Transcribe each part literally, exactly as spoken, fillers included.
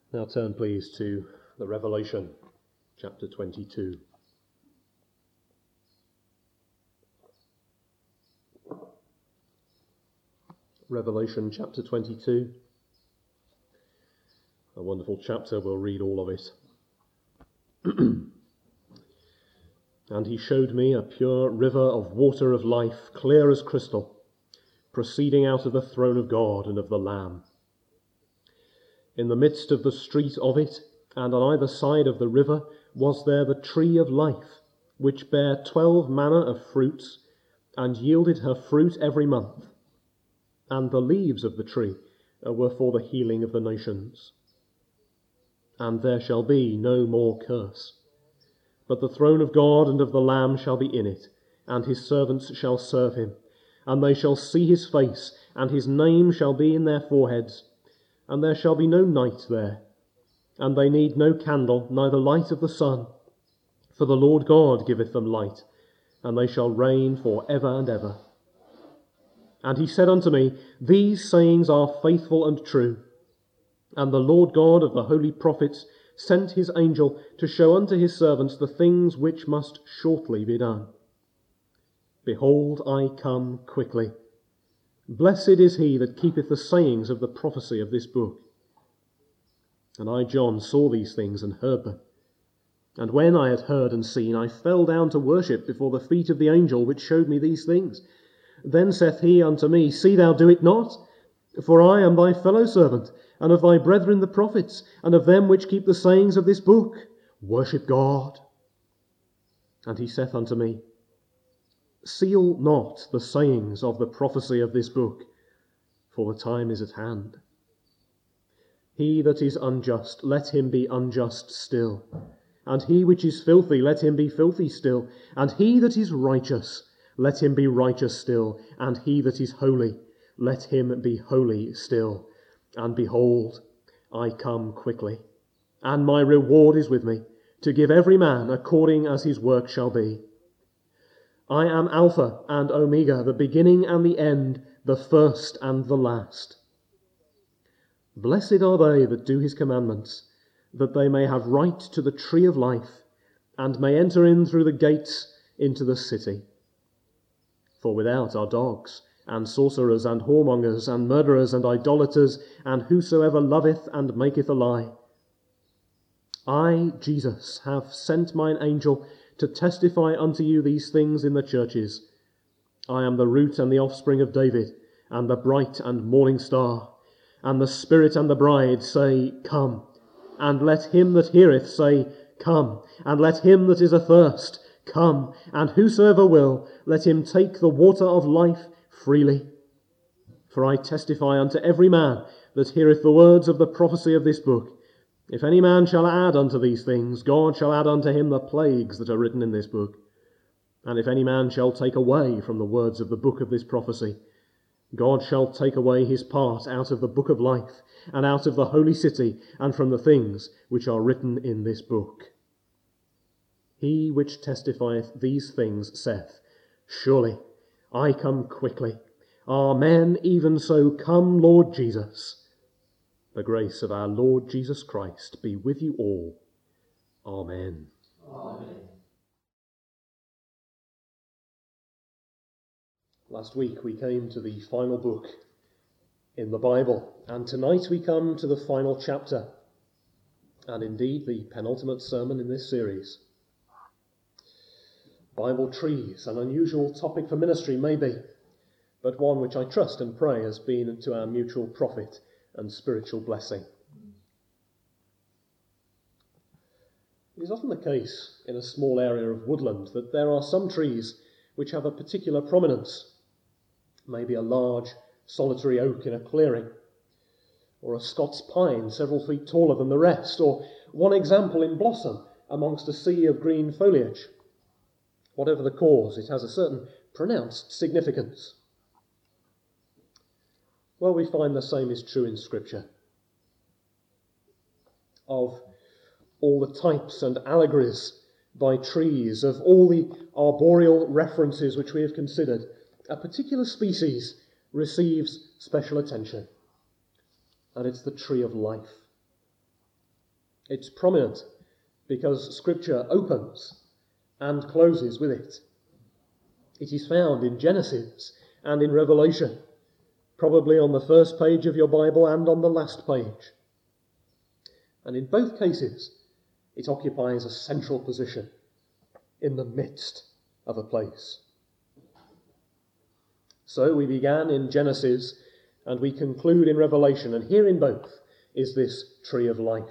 Now turn, please, to the Revelation, chapter twenty-two. Revelation, chapter twenty-two. A wonderful chapter, we'll read all of it. And he showed me a pure river of water of life, clear as crystal, proceeding out of the throne of God and of the Lamb. In the midst of the street of it, and on either side of the river, was there the tree of life, which bare twelve manner of fruits, and yielded her fruit every month. And the leaves of the tree were for the healing of the nations. And there shall be no more curse. But the throne of God and of the Lamb shall be in it, and his servants shall serve him. And they shall see his face, and his name shall be in their foreheads. And there shall be no night there. And they need no candle, neither light of the sun. For the Lord God giveth them light, and they shall reign for ever and ever. And he said unto me, These sayings are faithful and true. And the Lord God of the holy prophets sent his angel to show unto his servants the things which must shortly be done. Behold, I come quickly. Blessed is he that keepeth the sayings of the prophecy of this book. And I, John, saw these things and heard them. And when I had heard and seen, I fell down to worship before the feet of the angel which showed me these things. Then saith he unto me, See thou do it not, for I am thy fellow servant, and of thy brethren the prophets, and of them which keep the sayings of this book. Worship God. And he saith unto me, Seal not the sayings of the prophecy of this book, for the time is at hand. He that is unjust, let him be unjust still. And he which is filthy, let him be filthy still. And he that is righteous, let him be righteous still. And he that is holy, let him be holy still. And behold, I come quickly, and my reward is with me, to give every man according as his work shall be. I am Alpha and Omega, the beginning and the end, the first and the last. Blessed are they that do his commandments, that they may have right to the tree of life, and may enter in through the gates into the city. For without are dogs, and sorcerers, and whoremongers, and murderers, and idolaters, and whosoever loveth and maketh a lie. I, Jesus, have sent mine angel to testify unto you these things in the churches. I am the root and the offspring of David, and the bright and morning star. And the Spirit and the bride say, Come. And let him that heareth say, Come. And let him that is athirst, Come. And whosoever will, let him take the water of life freely. For I testify unto every man that heareth the words of the prophecy of this book. If any man shall add unto these things, God shall add unto him the plagues that are written in this book. And if any man shall take away from the words of the book of this prophecy, God shall take away his part out of the book of life, and out of the holy city, and from the things which are written in this book. He which testifieth these things saith, Surely I come quickly. Amen, even so come, Lord Jesus. The grace of our Lord Jesus Christ be with you all. Amen. Amen. Last week we came to the final book in the Bible, and tonight we come to the final chapter, and indeed the penultimate sermon in this series. Bible trees, an unusual topic for ministry maybe, but one which I trust and pray has been to our mutual profit and spiritual blessing. It is often the case in a small area of woodland that there are some trees which have a particular prominence, maybe a large solitary oak in a clearing, or a Scots pine several feet taller than the rest, or one example in blossom amongst a sea of green foliage. Whatever the cause, it has a certain pronounced significance. Well, we find the same is true in Scripture. Of all the types and allegories by trees, of all the arboreal references which we have considered, a particular species receives special attention, and it's the tree of life. It's prominent because Scripture opens and closes with it. It is found in Genesis and in Revelation, probably on the first page of your Bible and on the last page. And in both cases, it occupies a central position in the midst of a place. So we began in Genesis and we conclude in Revelation, and here in both is this tree of life.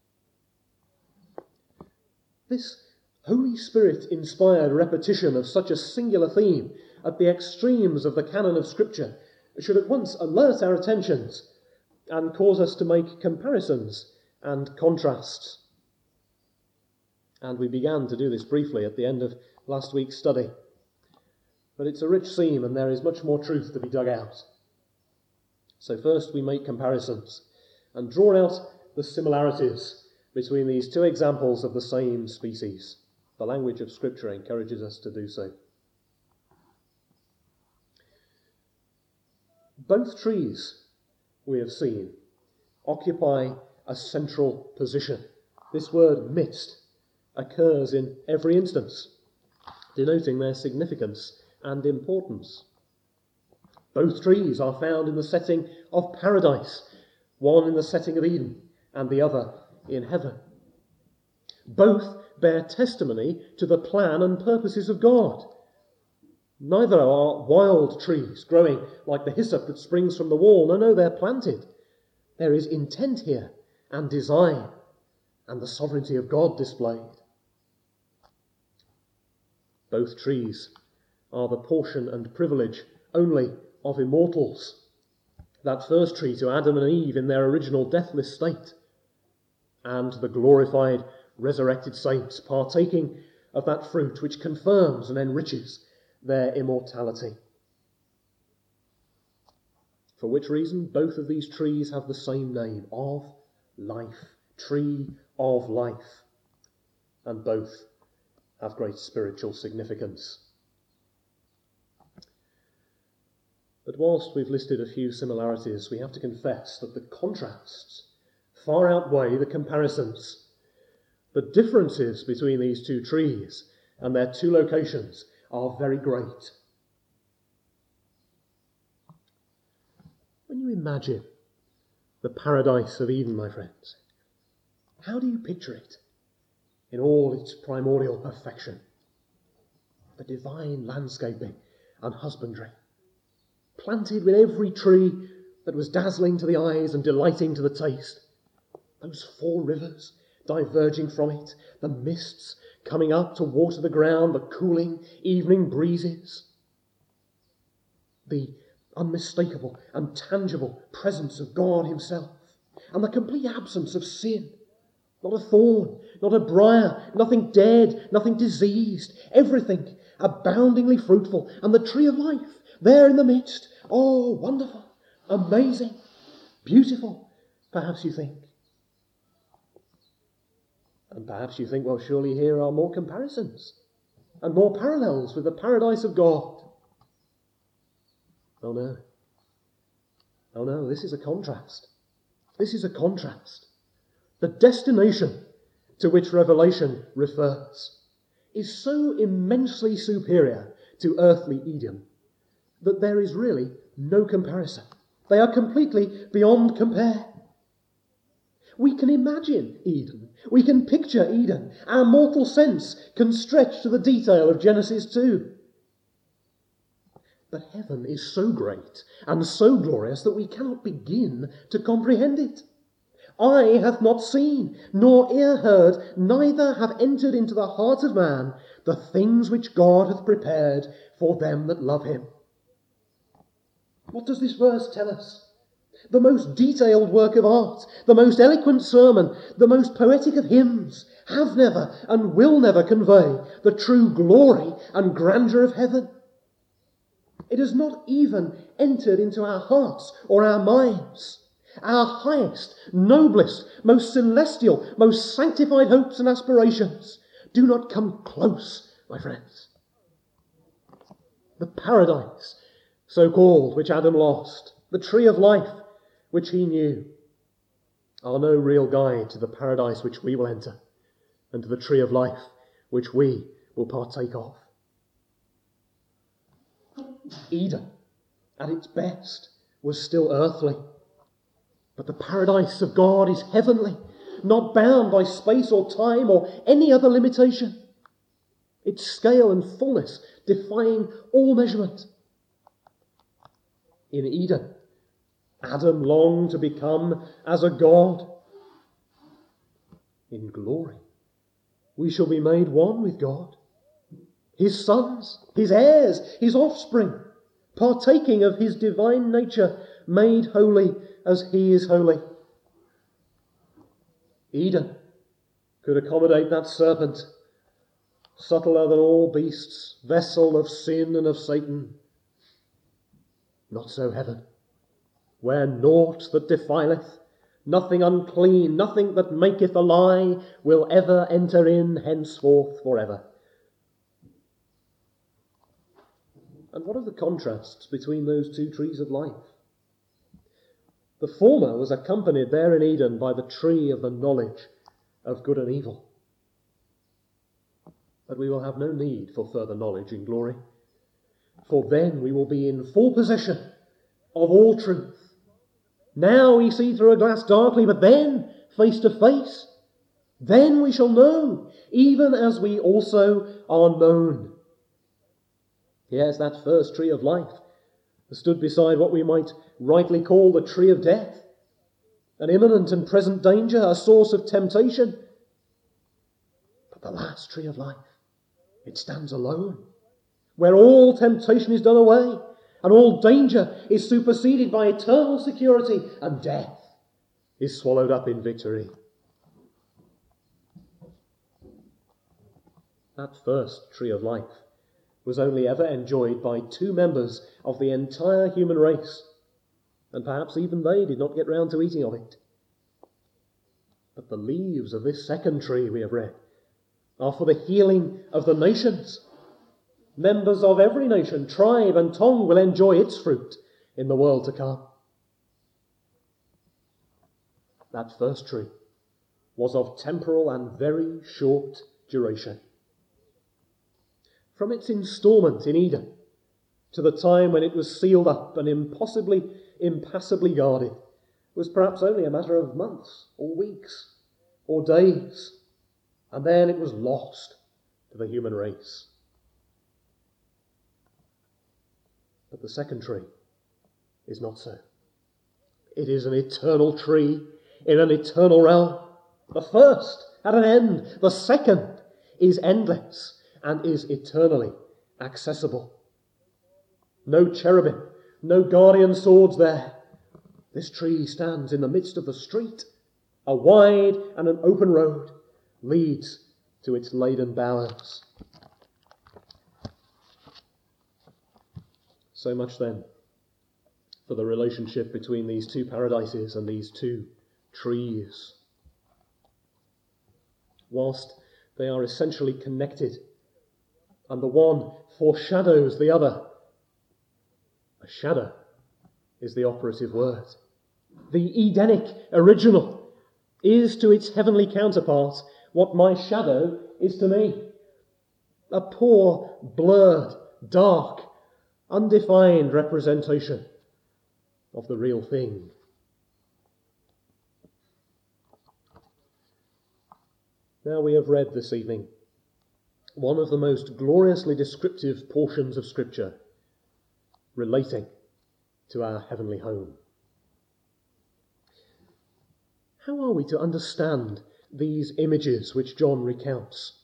This Holy Spirit-inspired repetition of such a singular theme at the extremes of the canon of Scripture should at once alert our attentions and cause us to make comparisons and contrasts. And we began to do this briefly at the end of last week's study. But it's a rich theme and there is much more truth to be dug out. So first we make comparisons and draw out the similarities between these two examples of the same species. The language of Scripture encourages us to do so. Both trees, we have seen, occupy a central position. This word midst occurs in every instance, denoting their significance and importance. Both trees are found in the setting of paradise, one in the setting of Eden and the other in heaven. Both bear testimony to the plan and purposes of God. Neither are wild trees growing like the hyssop that springs from the wall. No, no, they're planted. There is intent here and design and the sovereignty of God displayed. Both trees are the portion and privilege only of immortals. That first tree to Adam and Eve in their original deathless state, and the glorified resurrected saints partaking of that fruit which confirms and enriches their immortality. For which reason both of these trees have the same name, of life, tree of life, and both have great spiritual significance. But whilst we've listed a few similarities, we have to confess that the contrasts far outweigh the comparisons. The differences between these two trees and their two locations are very great. When you imagine the paradise of Eden, my friends, how do you picture it in all its primordial perfection? The divine landscaping and husbandry, planted with every tree that was dazzling to the eyes and delighting to the taste. Those four rivers diverging from it, the mists coming up to water the ground, the cooling evening breezes, the unmistakable and tangible presence of God himself, and the complete absence of sin. Not a thorn, not a briar, nothing dead, nothing diseased, everything aboundingly fruitful, and the tree of life there in the midst. Oh, wonderful, amazing, beautiful, perhaps you think. And perhaps you think, well, surely here are more comparisons and more parallels with the paradise of God. Oh no. Oh no, this is a contrast. This is a contrast. The destination to which Revelation refers is so immensely superior to earthly Eden that there is really no comparison. They are completely beyond compare. We can imagine Eden. We can picture Eden. Our mortal sense can stretch to the detail of Genesis two. But heaven is so great and so glorious that we cannot begin to comprehend it. Eye hath not seen, nor ear heard, neither have entered into the heart of man the things which God hath prepared for them that love him. What does this verse tell us? The most detailed work of art, the most eloquent sermon, the most poetic of hymns have never and will never convey the true glory and grandeur of heaven. It has not even entered into our hearts or our minds. Our highest, noblest, most celestial, most sanctified hopes and aspirations do not come close, my friends. The paradise, so called, which Adam lost, the tree of life, which he knew, are no real guide to the paradise which we will enter and to the tree of life which we will partake of. Eden, at its best, was still earthly, but the paradise of God is heavenly, not bound by space or time or any other limitation. Its scale and fullness defying all measurement. In Eden, Adam longed to become as a god. In glory, we shall be made one with God, his sons, his heirs, his offspring, partaking of his divine nature, made holy as he is holy. Eden could accommodate that serpent, subtler than all beasts, vessel of sin and of Satan. Not so heaven, where naught that defileth, nothing unclean, nothing that maketh a lie, will ever enter in henceforth forever. And what are the contrasts between those two trees of life? The former was accompanied there in Eden by the tree of the knowledge of good and evil. But we will have no need for further knowledge in glory, for then we will be in full possession of all truth. Now we see through a glass darkly, but then face to face. Then we shall know, even as we also are known. Yes, that first tree of life stood beside what we might rightly call the tree of death, an imminent and present danger, a source of temptation. But the last tree of life, it stands alone, where all temptation is done away, and all danger is superseded by eternal security, and death is swallowed up in victory. That first tree of life was only ever enjoyed by two members of the entire human race, and perhaps even they did not get round to eating of it. But the leaves of this second tree, we have read, are for the healing of the nations. Members of every nation, tribe and tongue will enjoy its fruit in the world to come. That first tree was of temporal and very short duration. From its instalment in Eden to the time when it was sealed up and impossibly, impassably guarded was perhaps only a matter of months or weeks or days, and then it was lost to the human race. But the second tree is not so. It is an eternal tree in an eternal realm. The first had an end. The second is endless and is eternally accessible. No cherubim, no guardian swords there. This tree stands in the midst of the street. A wide and an open road leads to its laden bowers. So much then for the relationship between these two paradises and these two trees. Whilst they are essentially connected, and the one foreshadows the other, a shadow is the operative word. The Edenic original is to its heavenly counterpart what my shadow is to me. A poor, blurred, dark, undefined representation of the real thing. Now we have read this evening one of the most gloriously descriptive portions of Scripture relating to our heavenly home. How are we to understand these images which John recounts?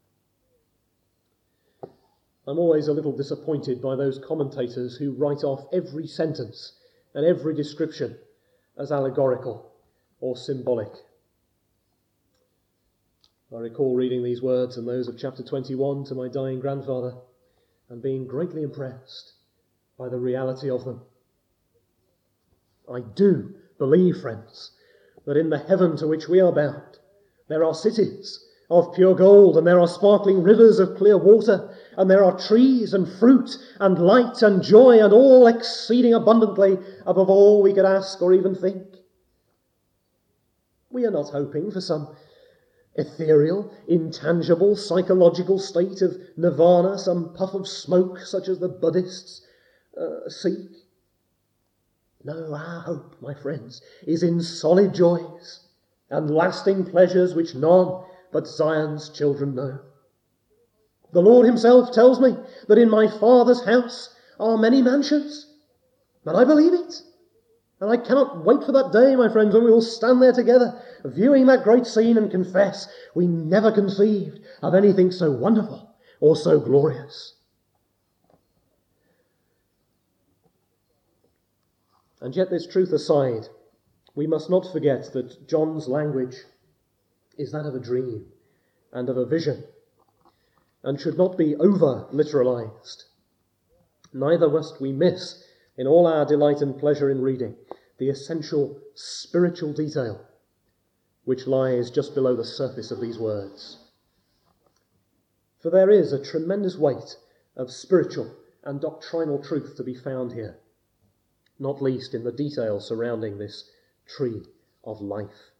I'm always a little disappointed by those commentators who write off every sentence and every description as allegorical or symbolic. I recall reading these words and those of chapter twenty-one to my dying grandfather and being greatly impressed by the reality of them. I do believe, friends, that in the heaven to which we are bound, there are cities of pure gold, and there are sparkling rivers of clear water, and there are trees and fruit and light and joy, and all exceeding abundantly above all we could ask or even think. We are not hoping for some ethereal, intangible, psychological state of nirvana, some puff of smoke such as the Buddhists uh, seek. No, our hope, my friends, is in solid joys and lasting pleasures which none but Zion's children know. The Lord himself tells me that in my Father's house are many mansions, and I believe it. And I cannot wait for that day, my friends, when we will stand there together, viewing that great scene and confess we never conceived of anything so wonderful or so glorious. And yet, this truth aside, we must not forget that John's language is that of a dream and of a vision, and should not be over-literalized. Neither must we miss, in all our delight and pleasure in reading, the essential spiritual detail which lies just below the surface of these words. For there is a tremendous weight of spiritual and doctrinal truth to be found here, not least in the details surrounding this tree of life.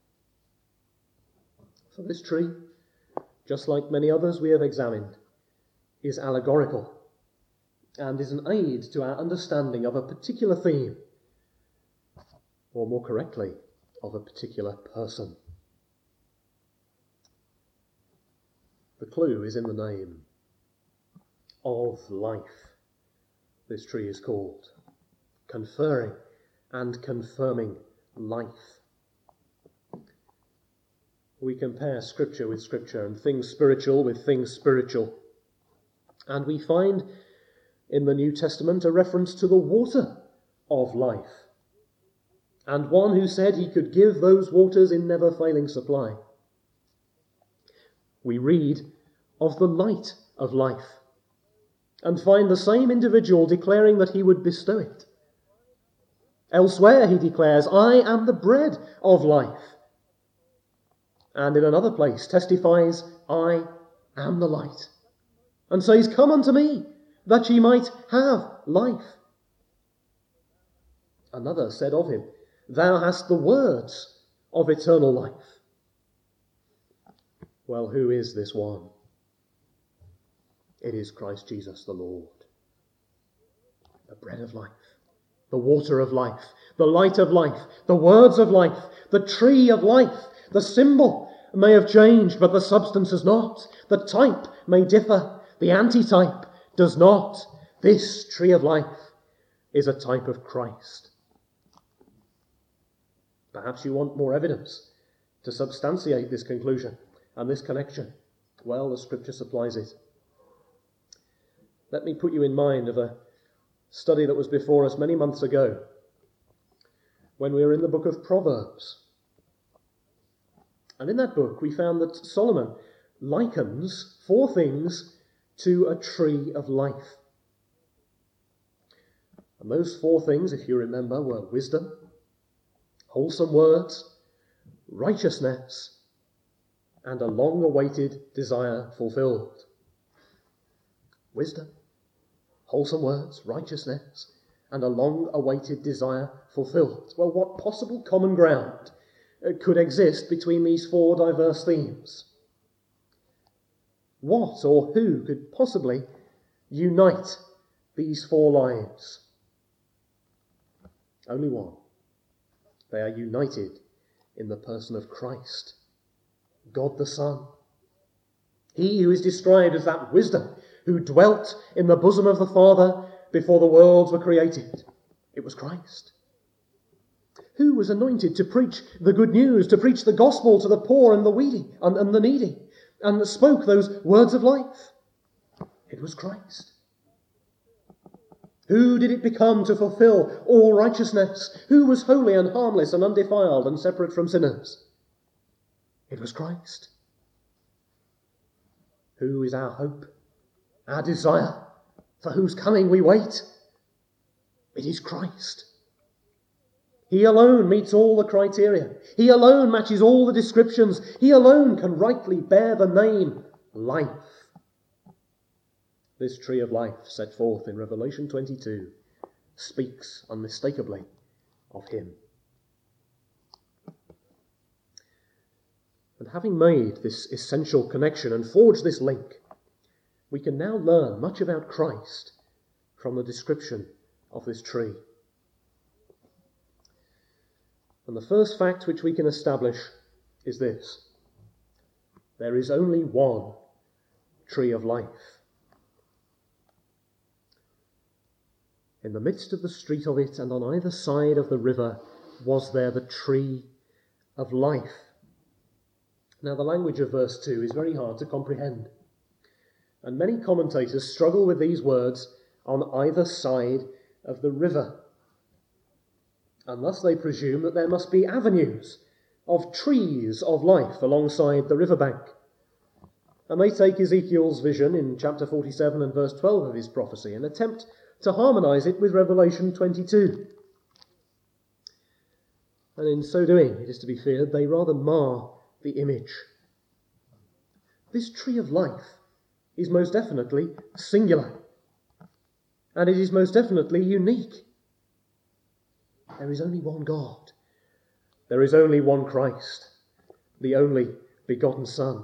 For this tree, just like many others we have examined, is allegorical and is an aid to our understanding of a particular theme, or more correctly, of a particular person. The clue is in the name. Of life, this tree is called, conferring and confirming life. We compare Scripture with Scripture and things spiritual with things spiritual, and we find in the New Testament a reference to the water of life, and one who said he could give those waters in never-failing supply. We read of the light of life, and find the same individual declaring that he would bestow it. Elsewhere he declares, I am the bread of life. And in another place testifies, I am the light. And says, come unto me, that ye might have life. Another said of him, thou hast the words of eternal life. Well, who is this one? It is Christ Jesus the Lord. The bread of life, the water of life, the light of life, the words of life, the tree of life. The symbol may have changed, but the substance has not. The type may differ, the antitype does not. This tree of life is a type of Christ. Perhaps you want more evidence to substantiate this conclusion and this connection. Well, the Scripture supplies it. Let me put you in mind of a study that was before us many months ago when we were in the book of Proverbs. And in that book we found that Solomon likens four things to a tree of life. And those four things, if you remember, were wisdom, wholesome words, righteousness, and a long-awaited desire fulfilled. Wisdom, wholesome words, righteousness, and a long-awaited desire fulfilled. Well, what possible common ground could exist between these four diverse themes? What or who could possibly unite these four lives? Only one. They are united in the person of Christ, God the Son. He who is described as that wisdom who dwelt in the bosom of the Father before the worlds were created. It was Christ. Who was anointed to preach the good news, to preach the gospel to the poor and the needy, and, and the needy, and spoke those words of life? It was Christ. Who did it become to fulfill all righteousness? Who was holy and harmless and undefiled and separate from sinners? It was Christ. Who is our hope, our desire, for whose coming we wait? It is Christ. He alone meets all the criteria. He alone matches all the descriptions. He alone can rightly bear the name life. This tree of life set forth in Revelation twenty-two speaks unmistakably of him. And having made this essential connection and forged this link, we can now learn much about Christ from the description of this tree. And the first fact which we can establish is this: there is only one tree of life. In the midst of the street of it, and on either side of the river, was there the tree of life. Now, the language of verse two is very hard to comprehend, and many commentators struggle with these words, on either side of the river. And thus they presume that there must be avenues of trees of life alongside the riverbank. And they take Ezekiel's vision in chapter forty-seven and verse twelve of his prophecy and attempt to harmonise it with Revelation twenty-two. And in so doing, it is to be feared, they rather mar the image. This tree of life is most definitely singular, and it is most definitely unique. There is only one God. There is only one Christ, the only begotten Son.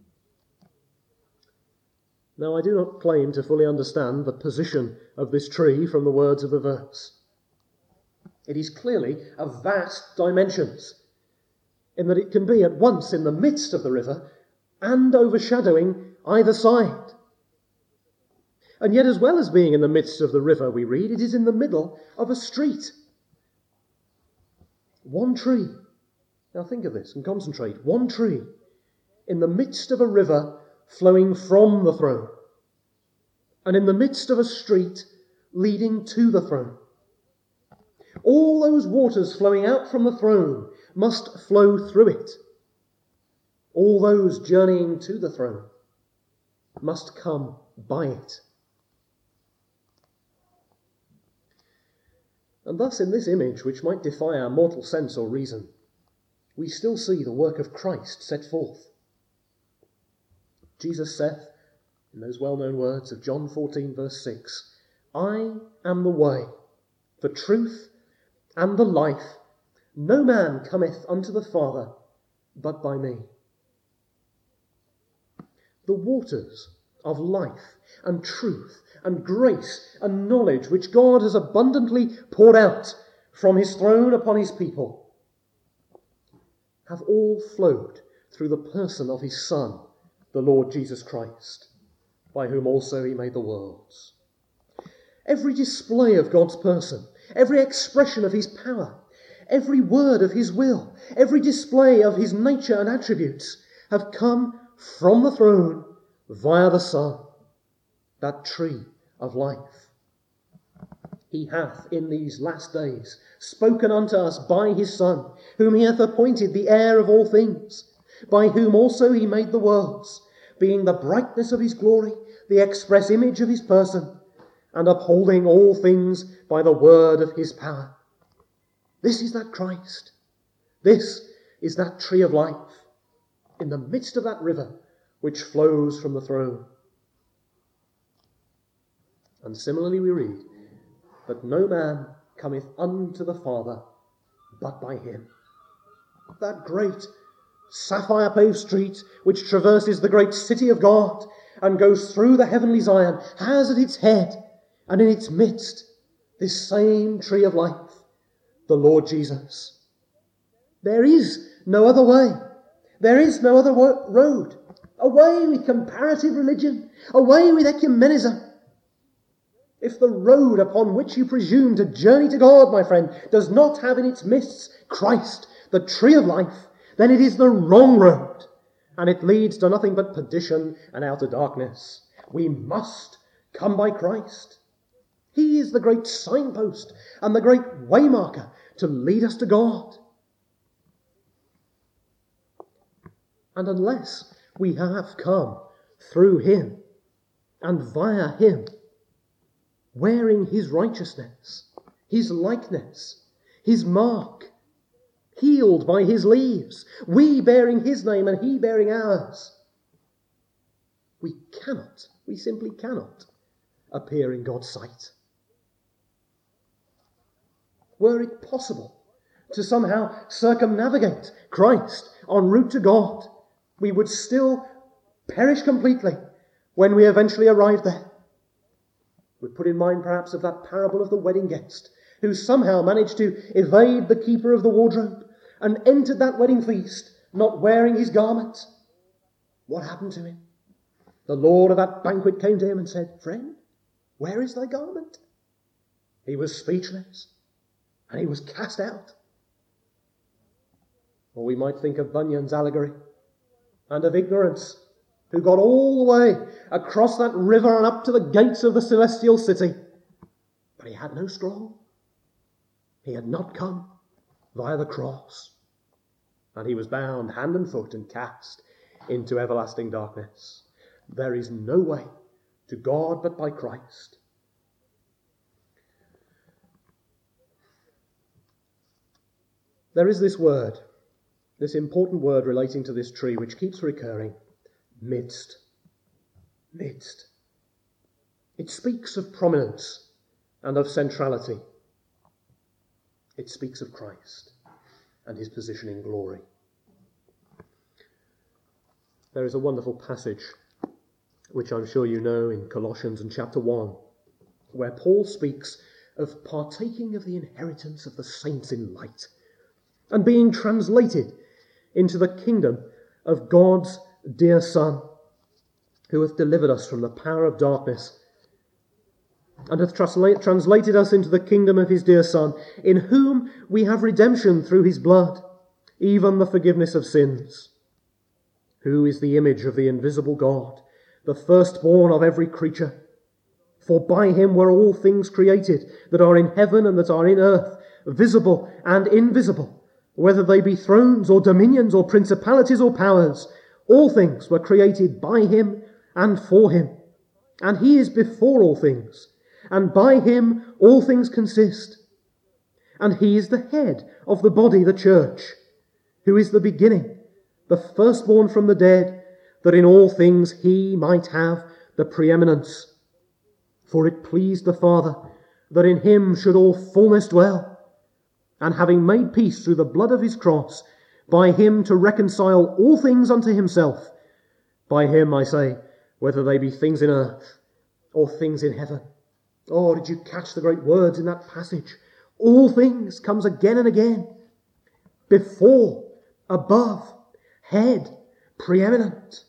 Now, I do not claim to fully understand the position of this tree from the words of the verse. It is clearly of vast dimensions, in that it can be at once in the midst of the river and overshadowing either side. And yet, as well as being in the midst of the river, we read, it is in the middle of a street. One tree. Now think of this and concentrate. One tree in the midst of a river flowing from the throne, and in the midst of a street leading to the throne. All those waters flowing out from the throne must flow through it. All those journeying to the throne must come by it. And thus, in this image, which might defy our mortal sense or reason, we still see the work of Christ set forth. Jesus saith, in those well-known words of John fourteen, verse six, I am the way, the truth, and the life. No man cometh unto the Father but by me. The waters of life and truth and grace and knowledge which God has abundantly poured out from his throne upon his people have all flowed through the person of his Son, the Lord Jesus Christ, by whom also he made the worlds. Every display of God's person, every expression of his power, every word of his will, every display of his nature and attributes have come from the throne via the Son, that tree of life. He hath in these last days spoken unto us by his Son, whom he hath appointed the heir of all things, by whom also he made the worlds, being the brightness of his glory, the express image of his person, and upholding all things by the word of his power. This is that Christ. This is that tree of life, in the midst of that river which flows from the throne. And similarly we read, that no man cometh unto the Father but by him. That great sapphire-paved street which traverses the great city of God and goes through the heavenly Zion has at its head and in its midst this same tree of life, the Lord Jesus. There is no other way. There is no other wo- road. Away with comparative religion. Away with ecumenism. If the road upon which you presume to journey to God, my friend, does not have in its midst Christ, the tree of life, then it is the wrong road, and it leads to nothing but perdition and outer darkness. We must come by Christ. He is the great signpost and the great waymarker to lead us to God. And unless we have come through him and via him, wearing his righteousness, his likeness, his mark, healed by his leaves, we bearing his name and he bearing ours, we cannot, we simply cannot appear in God's sight. Were it possible to somehow circumnavigate Christ en route to God, We would still perish completely when we eventually arrived there. We put in mind perhaps of that parable of the wedding guest who somehow managed to evade the keeper of the wardrobe and entered that wedding feast not wearing his garment. What happened to him? The Lord of that banquet came to him and said, "Friend, where is thy garment?" He was speechless and he was cast out. Or we might think of Bunyan's allegory and of ignorance, who got all the way across that river and up to the gates of the celestial city. But he had no scroll. He had not come via the cross. And he was bound hand and foot and cast into everlasting darkness. There is no way to God but by Christ. There is this word, this important word relating to this tree, which keeps recurring. Midst. Midst. It speaks of prominence and of centrality. It speaks of Christ and his position in glory. There is a wonderful passage, which I'm sure you know, in Colossians in chapter one, where Paul speaks of partaking of the inheritance of the saints in light and being translated into the kingdom of God's dear Son, who hath delivered us from the power of darkness and hath translate, translated us into the kingdom of his dear Son, in whom we have redemption through his blood, even the forgiveness of sins, who is the image of the invisible God, the firstborn of every creature. For by him were all things created, that are in heaven and that are in earth, visible and invisible, whether they be thrones or dominions or principalities or powers. All things were created by him and for him. And he is before all things, and by him all things consist. And he is the head of the body, the church, who is the beginning, the firstborn from the dead, that in all things he might have the preeminence. For it pleased the Father that in him should all fullness dwell, and having made peace through the blood of his cross, by him to reconcile all things unto himself. By him, I say, whether they be things in earth or things in heaven. Oh, did you catch the great words in that passage? All things comes again and again. Before, above, head, preeminent.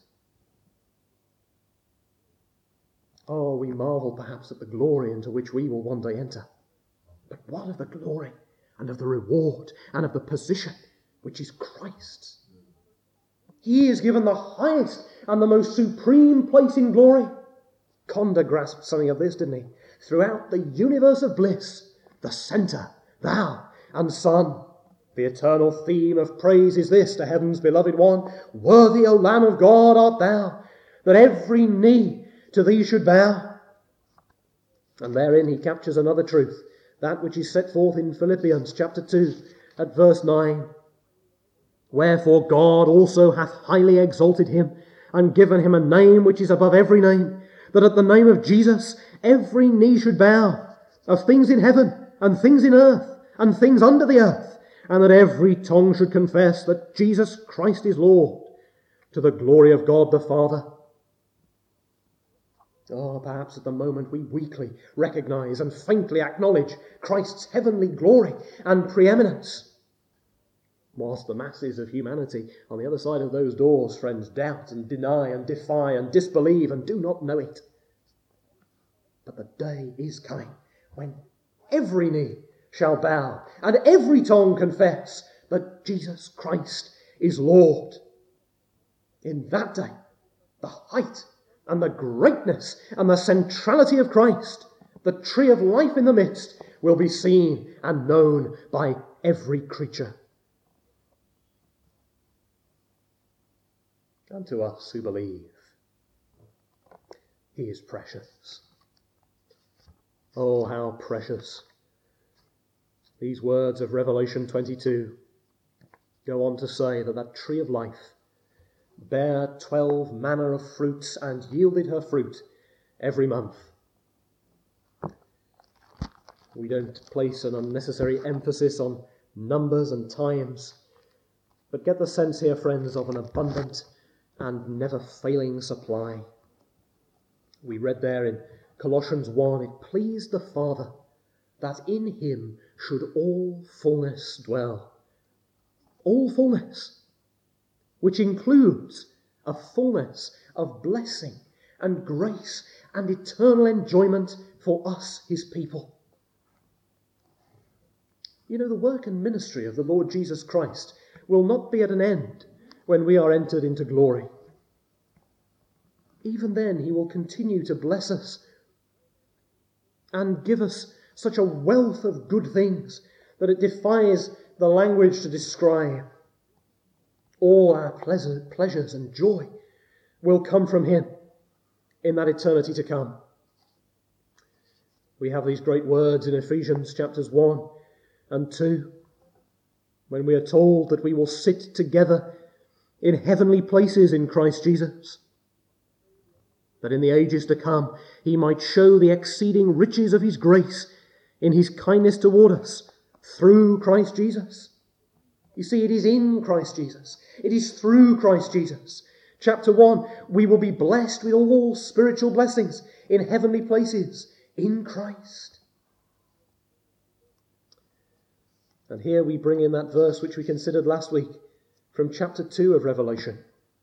Oh, we marvel perhaps at the glory into which we will one day enter. But what of the glory and of the reward and of the position which is Christ's? He is given the highest and the most supreme place in glory. Conda grasped something of this, didn't he? Throughout the universe of bliss, the centre, thou and Son. The eternal theme of praise is this to heaven's beloved one: Worthy, O Lamb of God, art thou, that every knee to thee should bow. And therein he captures another truth, that which is set forth in Philippians chapter two at verse nine. Wherefore God also hath highly exalted him, and given him a name which is above every name, that at the name of Jesus every knee should bow, of things in heaven, and things in earth, and things under the earth, and that every tongue should confess that Jesus Christ is Lord, to the glory of God the Father. Oh, perhaps at the moment we weakly recognize and faintly acknowledge Christ's heavenly glory and preeminence, whilst the masses of humanity on the other side of those doors, friends, doubt and deny and defy and disbelieve and do not know it. But the day is coming when every knee shall bow and every tongue confess that Jesus Christ is Lord. In that day, the height and the greatness and the centrality of Christ, the tree of life in the midst, will be seen and known by every creature. And to us who believe, he is precious. Oh, how precious. These words of Revelation twenty-two go on to say that that tree of life bare twelve manner of fruits and yielded her fruit every month. We don't place an unnecessary emphasis on numbers and times, but get the sense here, friends, of an abundant and never-failing supply. We read there in Colossians one, it pleased the Father that in him should all fullness dwell. All fullness, which includes a fullness of blessing and grace and eternal enjoyment for us, his people. You know, the work and ministry of the Lord Jesus Christ will not be at an end when we are entered into glory. Even then, he will continue to bless us and give us such a wealth of good things that it defies the language to describe. All our pleasure, pleasures and joy will come from him in that eternity to come. We have these great words in Ephesians chapters one and two, when we are told that we will sit together in heavenly places in Christ Jesus, that in the ages to come he might show the exceeding riches of his grace in his kindness toward us through Christ Jesus. You see, it is in Christ Jesus. It is through Christ Jesus. Chapter one, we will be blessed with all spiritual blessings in heavenly places in Christ. And here we bring in that verse which we considered last week from chapter two of Revelation.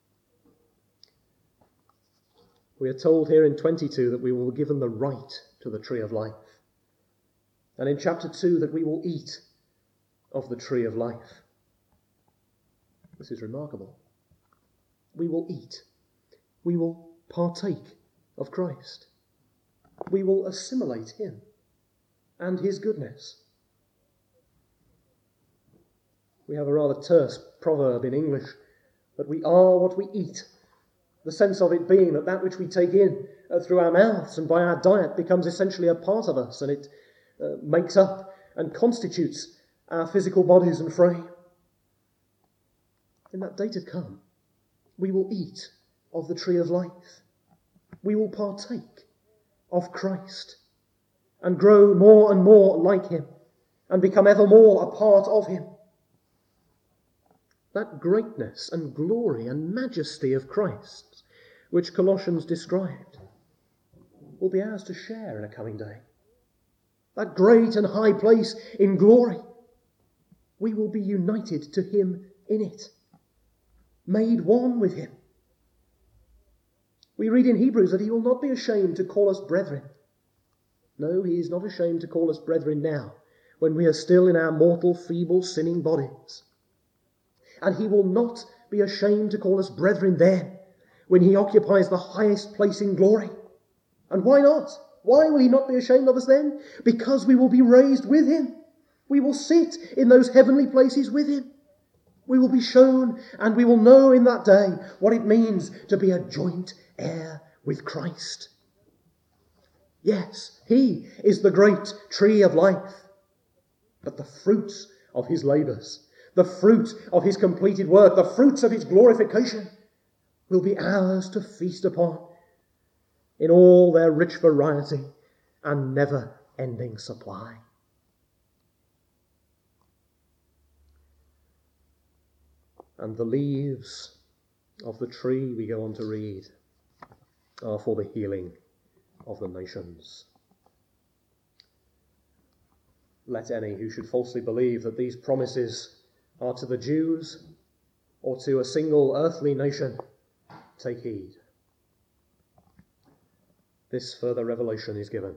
We are told here in twenty-two that we will be given the right to the tree of life. And in chapter two that we will eat of the tree of life. This is remarkable. We will eat. We will partake of Christ. We will assimilate him and his goodness. We have a rather terse proverb in English that we are what we eat. The sense of it being that that which we take in uh, through our mouths and by our diet becomes essentially a part of us, and it uh, makes up and constitutes our physical bodies and frame. In that day to come, we will eat of the tree of life. We will partake of Christ and grow more and more like him and become ever more a part of him. That greatness and glory and majesty of Christ, which Colossians described, will be ours to share in a coming day. That great and high place in glory, we will be united to him in it, made one with him. We read in Hebrews that he will not be ashamed to call us brethren. No, he is not ashamed to call us brethren now, when we are still in our mortal, feeble, sinning bodies. And he will not be ashamed to call us brethren then, when he occupies the highest place in glory. And why not? Why will he not be ashamed of us then? Because we will be raised with him. We will sit in those heavenly places with him. We will be shown and we will know in that day what it means to be a joint heir with Christ. Yes, he is the great tree of life, but the fruits of his labours, the fruit of his completed work, the fruits of his glorification will be ours to feast upon in all their rich variety and never-ending supply. And the leaves of the tree, we go on to read, are for the healing of the nations. Let any who should falsely believe that these promises are to the Jews or to a single earthly nation take heed. This further revelation is given.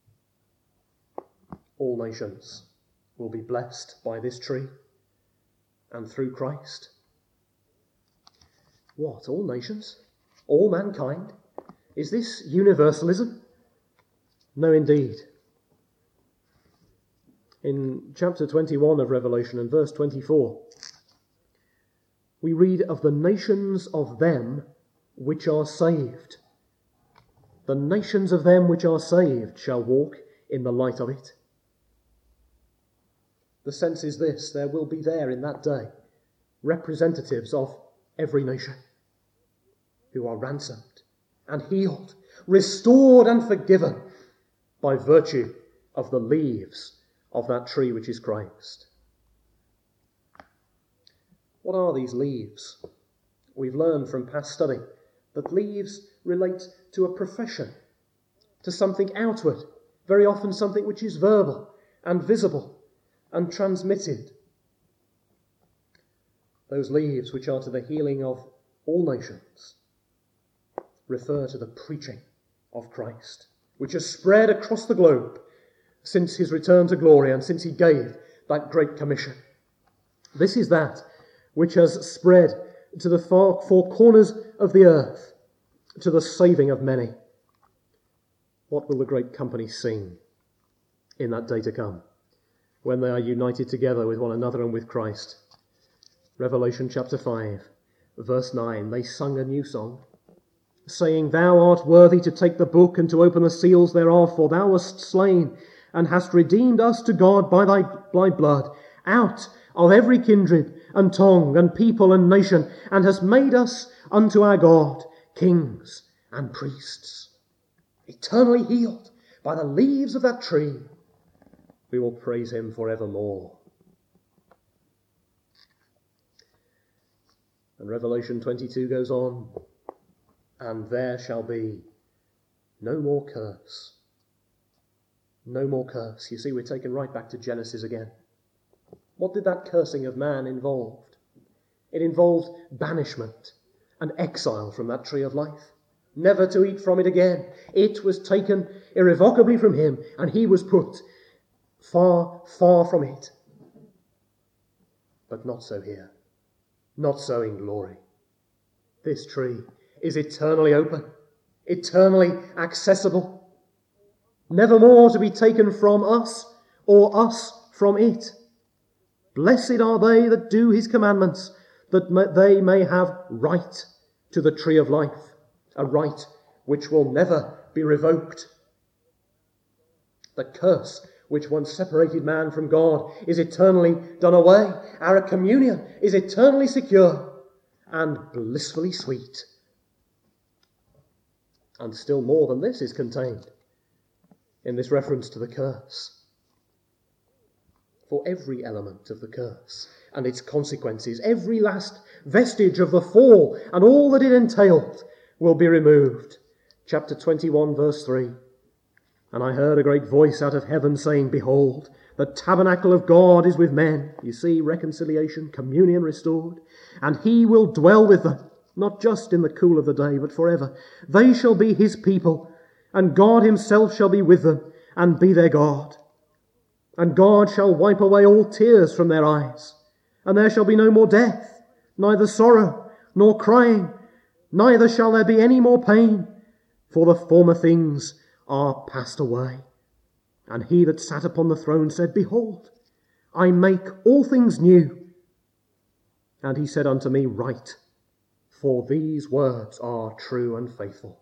All nations will be blessed by this tree and through Christ. What, all nations? All mankind? Is this universalism? No, indeed. In chapter twenty-one of Revelation and verse twenty-four, we read of the nations of them which are saved. The nations of them which are saved shall walk in the light of it. The sense is this: there will be there in that day representatives of every nation who are ransomed and healed, restored and forgiven by virtue of the leaves of that tree which is Christ. What are these leaves? We've learned from past study that leaves relate to a profession, to something outward, very often something which is verbal and visible and transmitted. Those leaves which are to the healing of all nations refer to the preaching of Christ, which has spread across the globe since his return to glory and since he gave that great commission. This is that which has spread to the far four corners of the earth, to the saving of many. What will the great company sing in that day to come, when they are united together with one another and with Christ? Revelation chapter five, verse nine, they sung a new song, saying, Thou art worthy to take the book and to open the seals thereof, for thou wast slain, and hast redeemed us to God by thy, thy blood, out of every kindred and tongue and people and nation, and hast made us unto our God kings and priests. Eternally healed by the leaves of that tree, we will praise him forevermore. And Revelation twenty-two goes on, and there shall be no more curse. No more curse. You see, we're taken right back to Genesis again. What did that cursing of man involve? It involved banishment and exile from that tree of life, never to eat from it again. It was taken irrevocably from him, and he was put far, far from it. But not so here. Not so in glory. This tree is eternally open, eternally accessible, never more to be taken from us or us from it. Blessed are they that do his commandments, that they may have right to the tree of life, a right which will never be revoked. The curse which once separated man from God is eternally done away. Our communion is eternally secure and blissfully sweet. And still more than this is contained in this reference to the curse. For every element of the curse and its consequences, every last vestige of the fall and all that it entailed will be removed. Chapter twenty-one, verse three. And I heard a great voice out of heaven saying, Behold, the tabernacle of God is with men. You see, reconciliation, communion restored. And he will dwell with them, not just in the cool of the day, but forever. They shall be his people, and God himself shall be with them, and be their God. And God shall wipe away all tears from their eyes, and there shall be no more death, neither sorrow, nor crying, neither shall there be any more pain, for the former things are passed away. And he that sat upon the throne said, Behold, I make all things new. And he said unto me, Write, for these words are true and faithful.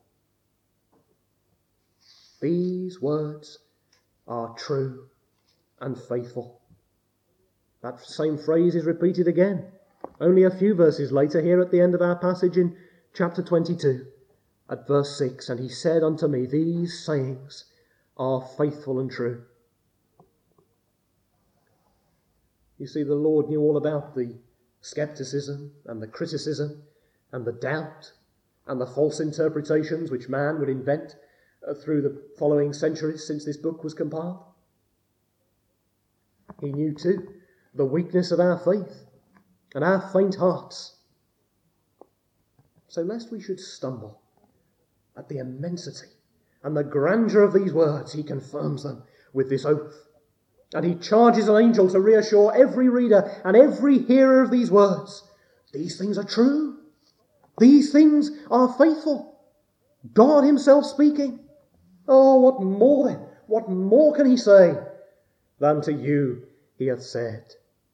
These words are true and faithful. That same phrase is repeated again, only a few verses later, here at the end of our passage in chapter twenty-two, at verse six. And he said unto me, These sayings are faithful and true. You see, the Lord knew all about the skepticism and the criticism and the doubt and the false interpretations which man would invent uh, through the following centuries since this book was compiled. He knew too the weakness of our faith and our faint hearts. So lest we should stumble at the immensity and the grandeur of these words, he confirms them with this oath. And he charges an angel to reassure every reader and every hearer of these words. These things are true. These things are faithful. God himself speaking. Oh, what more then? What more can he say than to you he hath said?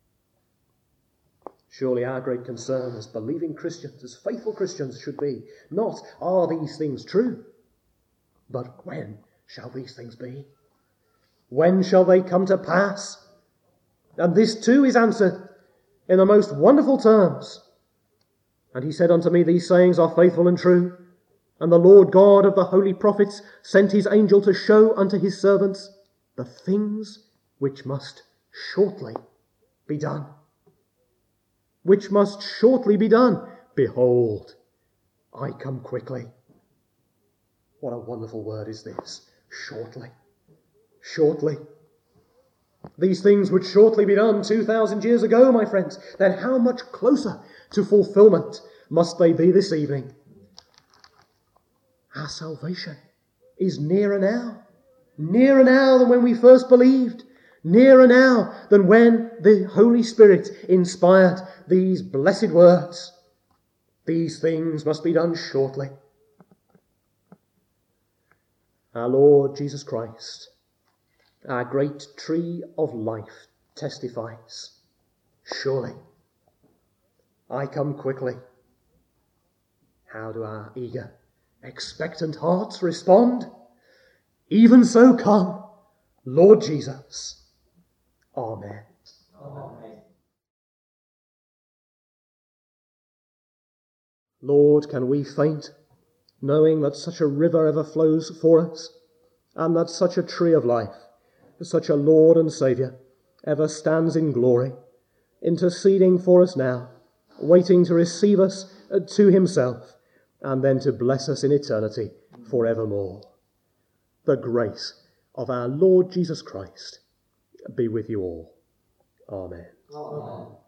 Surely our great concern as believing Christians, as faithful Christians should be, not are these things true, but when shall these things be? When shall they come to pass? And this too is answered in the most wonderful terms. And he said unto me, These sayings are faithful and true. And the Lord God of the holy prophets sent his angel to show unto his servants the things which must shortly be done. Which must shortly be done. Behold, I come quickly. What a wonderful word is this. Shortly. Shortly. These things would shortly be done two thousand years ago, my friends. Then how much closer to fulfillment must they be this evening? Our salvation is nearer now. Nearer now than when we first believed. Nearer now than when the Holy Spirit inspired these blessed words. These things must be done shortly. Our Lord Jesus Christ, our great tree of life, testifies, surely I come quickly. How do our eager, expectant hearts respond? Even so come, Lord Jesus. Amen. Amen. Lord, can we faint, knowing that such a river ever flows for us, and that such a tree of life, such a Lord and Saviour, ever stands in glory, interceding for us now, waiting to receive us to himself, and then to bless us in eternity forevermore. The grace of our Lord Jesus Christ be with you all. Amen. Amen.